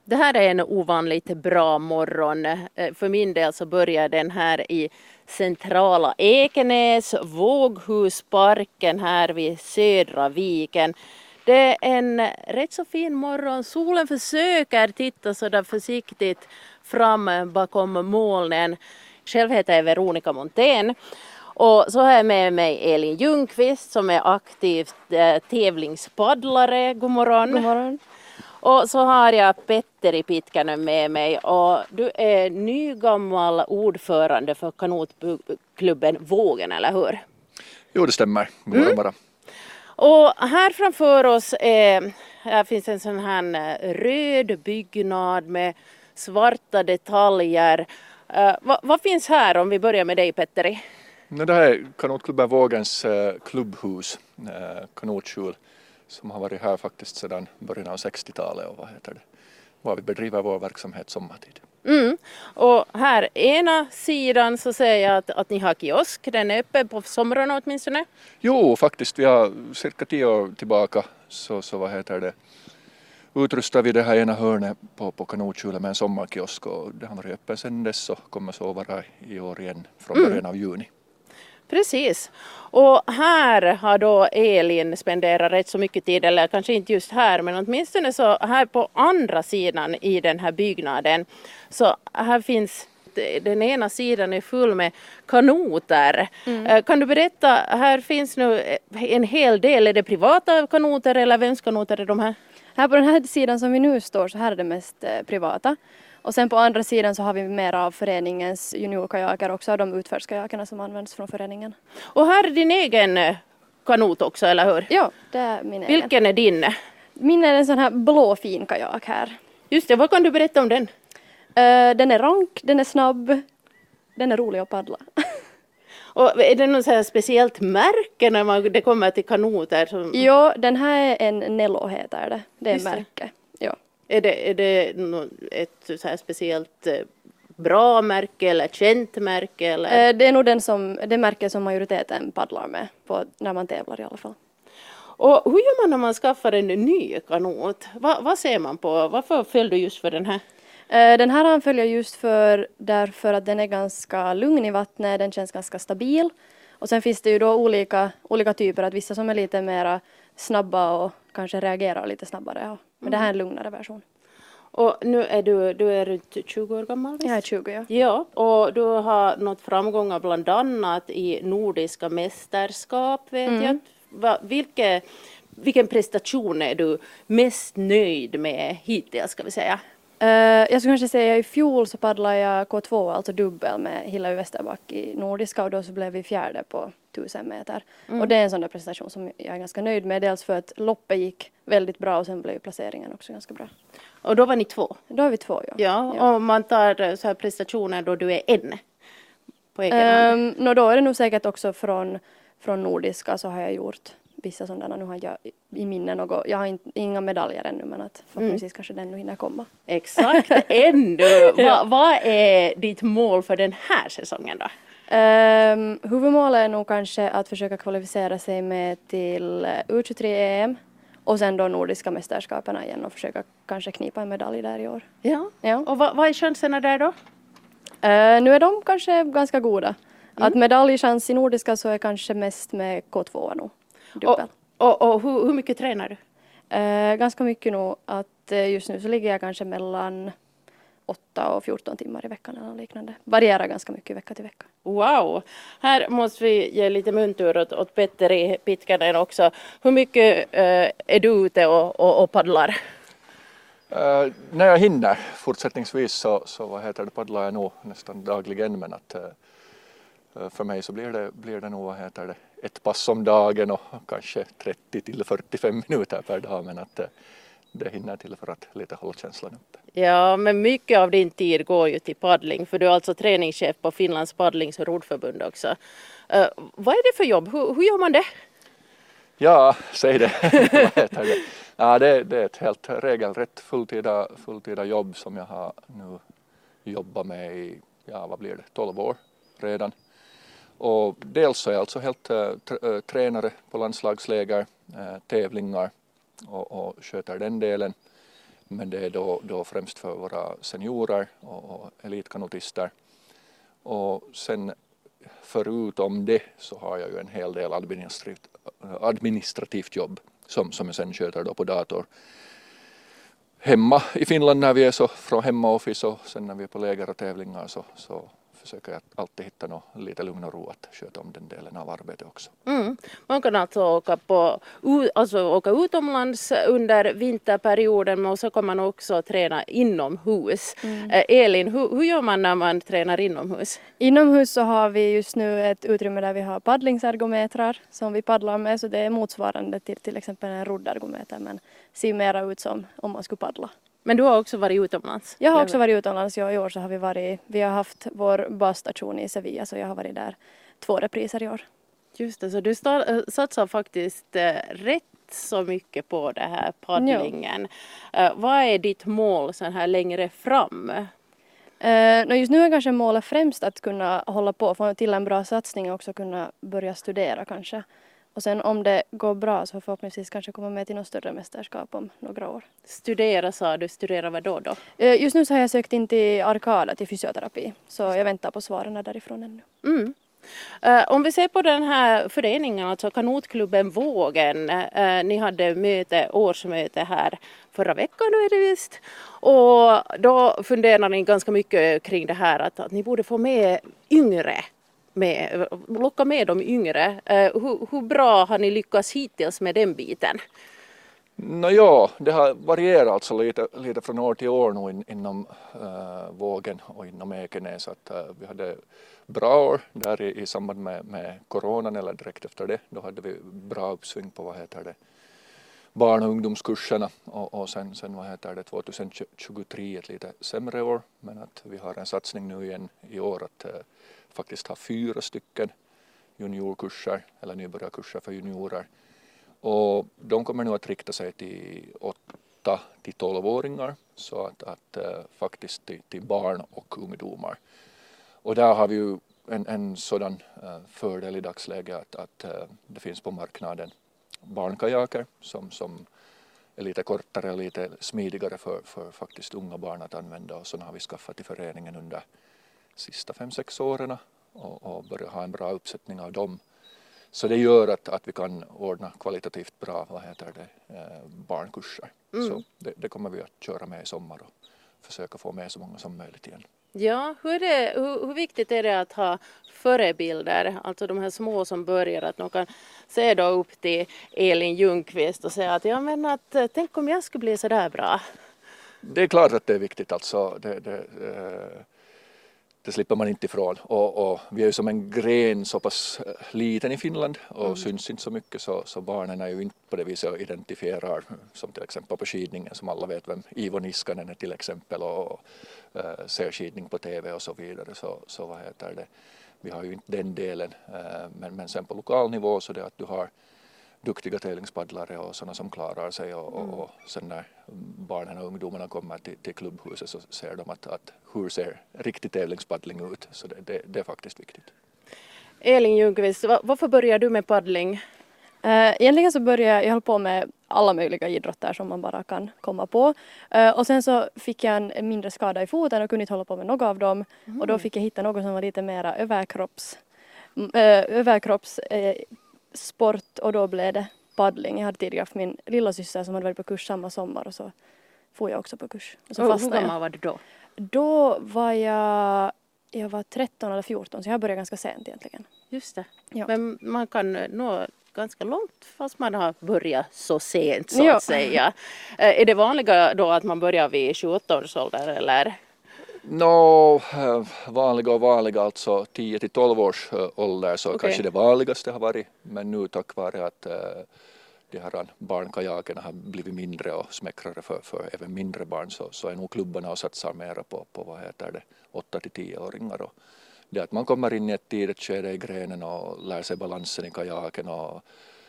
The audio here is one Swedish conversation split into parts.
Det här är en ovanligt bra morgon. För min del så börjar den här i centrala Ekenäs, Våghusparken här vid Södra viken. Det är en rätt så fin morgon. Solen försöker titta så där försiktigt fram bakom molnen. Själv heter jag Veronica Montén. Och så har jag med mig Elin Ljungqvist som är aktivt tävlingspaddlare. God morgon. God morgon. Och så har jag Petteri Pitkänen med mig och du är nygammal ordförande för kanotklubben Vågen, eller hur? Jo, det stämmer. Bara. Och här framför oss här finns en sån här röd byggnad med svarta detaljer. Vad finns här om vi börjar med dig, Petteri? Det här är kanotklubben Vågens klubbhus, kanotskjul, som har varit här faktiskt sedan början av 60-talet och var vi bedriver vår verksamhet sommartid. Och här ena sidan så säger jag att ni har kiosk, den är öppen på somrarna åtminstone. Jo, faktiskt vi har cirka 10 år tillbaka så utrustar vi det här ena hörnet på kanotskjulet med en sommarkiosk och det har varit öppen sedan dess och kommer så vara i år igen från början av juni. Precis. Och här har då Elin spenderat rätt så mycket tid, eller kanske inte just här, men åtminstone så här på andra sidan i den här byggnaden. Så här finns, den ena sidan är full med kanoter. Kan du berätta, här finns nu en hel del, är det privata kanoter eller vems kanoter är de här? Här på den här sidan som vi nu står så här är det mest privata. Och sen på andra sidan så har vi mer av föreningens juniorkajaker också, de utfördskajakerna som används från föreningen. Och här är din egen kanot också, eller hur? Ja, det är min egen. Vilken är din? Min är en sån här blå fin kajak här. Just det, vad kan du berätta om den? Den är rank, den är snabb, den är rolig att paddla. Och är det något så här speciellt märke när det kommer till kanoter? Ja, den här är en Nello heter det. Det är Just det. märke. Ja. Är det ett så här speciellt bra märke eller känt märke? Eller? Det är nog det märke som majoriteten paddlar med när man tävlar i alla fall. Och hur gör man när man skaffar en ny kanot? Vad ser man på? Varför föll du just för den här? Den här anföljer just därför att den är ganska lugn i vattnet, den känns ganska stabil. Och sen finns det ju då olika typer, att vissa som är lite mer snabba och kanske reagerar lite snabbare. Ja. Men det här är en lugnare version. Och nu är du är runt 20 år gammal? Jag är 20, ja. Ja, och du har nått framgångar bland annat i nordiska mästerskap, vet jag. Vilken prestation är du mest nöjd med hittills, ska vi säga? Jag skulle kanske säga i fjol så paddlade jag K2, alltså dubbel med Hillevi Westerback i nordiska och då så blev vi fjärde på 1000 meter. Och det är en sån där prestation som jag är ganska nöjd med. Dels för att loppet gick väldigt bra och sen blev placeringen också ganska bra. Och då var ni 2? Då är vi 2, ja. Ja, och man tar så här prestationer då du är en på egen hand? Då är det nog säkert också från nordiska så har jag gjort vissa sådana. Nu har jag i minnen något. Jag har inga medaljer ännu men att förhoppningsvis kanske den nu hinner komma. Exakt, ännu. Vad är ditt mål för den här säsongen då? Huvudmålet är nog kanske att försöka kvalificera sig med till U23-EM och sen då nordiska mästerskaperna igen och försöka kanske knipa en medalj där i år. Ja. Och vad är chanserna där då? Nu är de kanske ganska goda. Att medaljchans i nordiska så är kanske mest med K2 nog. Och hur mycket tränar du? Ganska mycket nog att just nu så ligger jag kanske mellan 8 och 14 timmar i veckan eller liknande. Varierar ganska mycket vecka till vecka. Wow! Här måste vi ge lite muntur åt Petteri Pitkänen också. Hur mycket är du ute och paddlar? När jag hinner fortsättningsvis så paddlar jag nog nästan dagligen men att för mig så blir det nog ett pass om dagen och kanske 30 till 45 minuter per dag men att det hinner till för att lite hålla känslan uppe. Ja, men mycket av din tid går ju till paddling för du är alltså träningschef på Finlands paddlings- och roddförbund också. Vad är det för jobb? Hur gör man det? Ja, säg det. Ja, det är ett helt regelrätt fulltida jobb som jag har nu jobbat med i 12 år redan. Och dels är jag alltså helt tränare på landslagsläger, tävlingar och sköter den delen. Men det är då främst för våra seniorer och elitkanotister. Och sen förutom det så har jag ju en hel del administrativt jobb som jag sen sköter då på dator. Hemma i Finland när vi är så från hemmaoffice och sen när vi är på läger och tävlingar så försöker jag alltid hitta något lite lugn och ro att sköta om den delen av arbetet också. Man kan alltså åka utomlands under vinterperioden, men så kan man också träna inomhus. Elin, hur gör man när man tränar inomhus? Inomhus så har vi just nu ett utrymme där vi har paddlingsergometrar som vi paddlar med, så det är motsvarande till exempel en roddergometer, men ser mera ut som om man skulle paddla. Men du har också varit utomlands? Jag har också varit utomlands, i år så har vi har haft vår basstation i Sevilla, så jag har varit där 2 repriser i år. Just det, så du satsar faktiskt rätt så mycket på det här paddlingen. Vad är ditt mål så här längre fram? Just nu är kanske målet främst att kunna hålla på, få till en bra satsning och också kunna börja studera kanske. Och sen om det går bra så förhoppningsvis kanske komma med till något större mästerskap om några år. Studera sa du, studera vad då? Just nu så har jag sökt in till Arkada till fysioterapi, så jag väntar på svaren därifrån ännu. Om vi ser på den här föreningen, alltså kanotklubben Vågen, ni hade årsmöte här förra veckan nu är det visst. Och då funderar ni ganska mycket kring det här att ni borde få med yngre. Locka med de yngre. Hur bra har ni lyckats hittills med den biten? Det har varierat alltså lite från år till år nu inom Vågen och inom Ekenäs. Att, vi hade bra år där i samband med coronan eller direkt efter det. Då hade vi bra uppsving på barn- och ungdomskurserna och sen 2023 ett lite sämre år, men att vi har en satsning nu igen i år att faktiskt ha 4 stycken juniorkurser eller nybörjarkurser för juniorer, och de kommer nu att rikta sig till 8 till 12-åringar, så att faktiskt till barn och ungdomar. Och där har vi ju en sådan fördel i dagsläget att det finns på marknaden barnkajaker som är lite kortare och lite smidigare för faktiskt unga barn att använda, och så har vi skaffat i föreningen under sista 5-6 åren och börjat ha en bra uppsättning av dem. Så det gör att vi kan ordna kvalitativt bra barnkurser. Så det kommer vi att köra med i sommar och försöka få med så många som möjligt igen. Ja, hur viktigt är det att ha förebilder, alltså de här små som börjar, att de kan se då upp till Elin Ljungqvist och säga att tänk om jag skulle bli så där bra. Det är klart att det är viktigt, alltså det slipper man inte ifrån, och vi är ju som en gren så pass liten i Finland och syns inte så mycket, så barnen är ju inte på det viset och identifierar, som till exempel på skidningen som alla vet vem Ivo Niskanen är till exempel, och ser skidning på TV och så vidare, så vi har ju inte den delen, men sen på lokal nivå så det att du har duktiga tävlingspaddlare och sådana som klarar sig, och sen när barnen och ungdomarna kommer till klubbhuset så ser de att hur ser riktig tävlingspaddling ut, så det är faktiskt viktigt. Elin Ljungqvist, varför började du med paddling? Egentligen så började jag hålla på med alla möjliga idrotter som man bara kan komma på. Och sen så fick jag en mindre skada i foten och kunde inte hålla på med något av dem. Och då fick jag hitta något som var lite mera överkroppssport, och då blev det paddling. Jag hade tidigare haft min lilla syster som hade varit på kurs samma sommar, och så får jag också på kurs. Och så hur gammal var du då? Då var jag var 13 eller 14, så jag började ganska sent egentligen. Just det. Ja. Men man kan nå ganska långt fast man har börjat så sent så att säga. Är det vanliga då att man börjar vid 28 års ålder eller? Vanliga alltså 10 till 12 års ålder, så kanske det vanligaste har varit, men nu tack vare att de här barnkajakerna har blivit mindre och smäckrare för även mindre barn, så är nog klubbarna och satsar mera på 8 till 10-åringar, och det att man kommer in i ett tidigt skede i grenen och lär sig balansen i kajaken och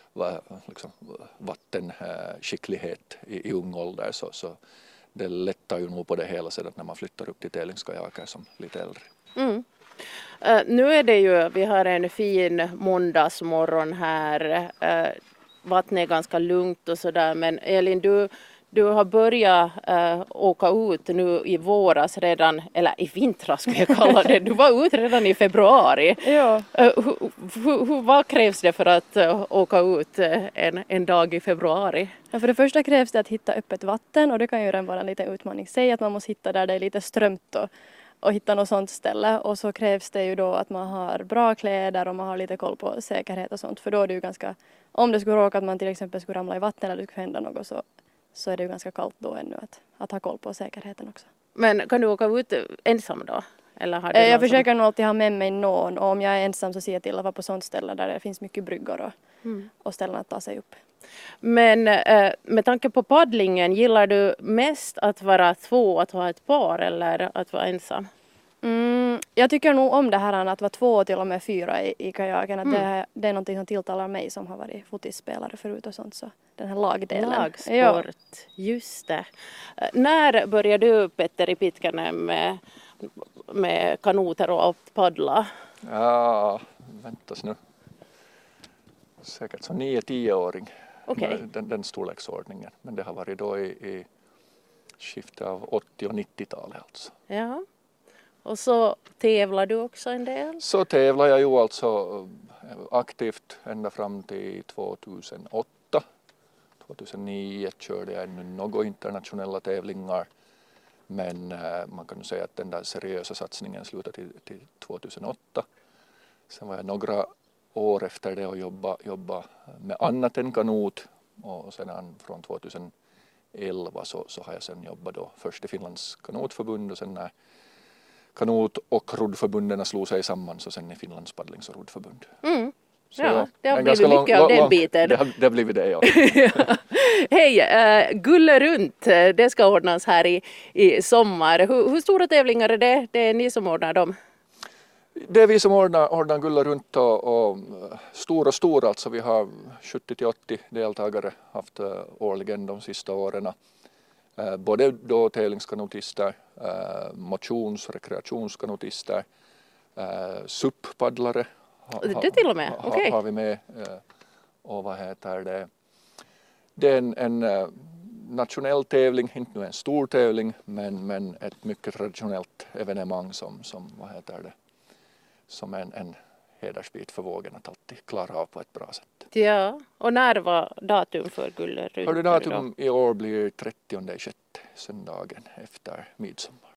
vattenskicklighet i ung ålder, så det lättar ju nog på det hela sedan när man flyttar upp till tävlingskajaker som lite äldre. Nu är det ju, vi har en fin måndagsmorgon här. Vattnet är ganska lugnt och sådär, men Elin, Du har börjat åka ut nu i våras redan, eller i vintras skulle jag kalla det. Du var ute redan i februari. Ja. Vad krävs det för att åka ut en dag i februari? Ja, för det första krävs det att hitta öppet vatten och det kan ju redan vara en liten utmaning. Säg att man måste hitta där det är lite strömt och hitta något sånt ställe. Och så krävs det ju då att man har bra kläder och man har lite koll på säkerhet och sånt. För då är det ju ganska, om det skulle råka att man till exempel skulle ramla i vatten eller det skulle hända något så är det ju ganska kallt då ännu att ha koll på säkerheten också. Men kan du åka ut ensam då? Eller har du Jag någon försöker nog alltid ha med mig någon och om jag är ensam så ser jag till att vara på sånt ställe där det finns mycket bryggor och ställen att ta sig upp. Men med tanke på paddlingen, gillar du mest att vara två, att ha ett par eller att vara ensam? Jag tycker nog om det här att vara 2 och till och med 4 i kajaken. Att det är någonting som tilltalar mig som har varit fotbollsspelare förut och sånt. Så den här lagdelen. Lagsport, Ja. just det. När började du, Petter, i Pitkänen med kanoter och att paddla? Ja, väntas nu. Säkert som 9-10-åring. Okej. Den storleksordningen. Men det har varit då i skiftet av 80- och 90-talet alltså. Ja. Och så tävlar du också en del? Så tävlar jag ju alltså aktivt ända fram till 2008. 2009 körde jag ännu några internationella tävlingar. Men man kan säga att den där seriösa satsningen slutade till 2008. Sen var jag några år efter det och jobba med annat än kanot. Och sedan från 2011 så har jag sen jobbat då först i Finlands kanotförbund och sen när kanot- och roddförbunden slog sig samman så sen i Finlands paddlings- och roddförbund. Så Ja, det har en blivit ganska mycket av den biten. Det har blivit det, ja. Hej, Gulle runt, det ska ordnas här i sommar. Hur stora tävlingar är det? Det är ni som ordnar dem? Det är vi som ordnar Gulla runt och stora alltså. Vi har 70-80 deltagare haft årligen de sista åren. Både då tävlingskanotister, motions- och rekreationskanotister, SUP-paddlare Det till och med, okej. har vi med. Och vad heter det? Det är en nationell tävling, inte nu en stor tävling, men ett mycket traditionellt evenemang som vad heter det? Som en hedersbit för vågen att alltid klara av på ett bra sätt. Ja, och när var datum för Gulle runt? Datum i år blir 30/6, söndagen efter midsommar.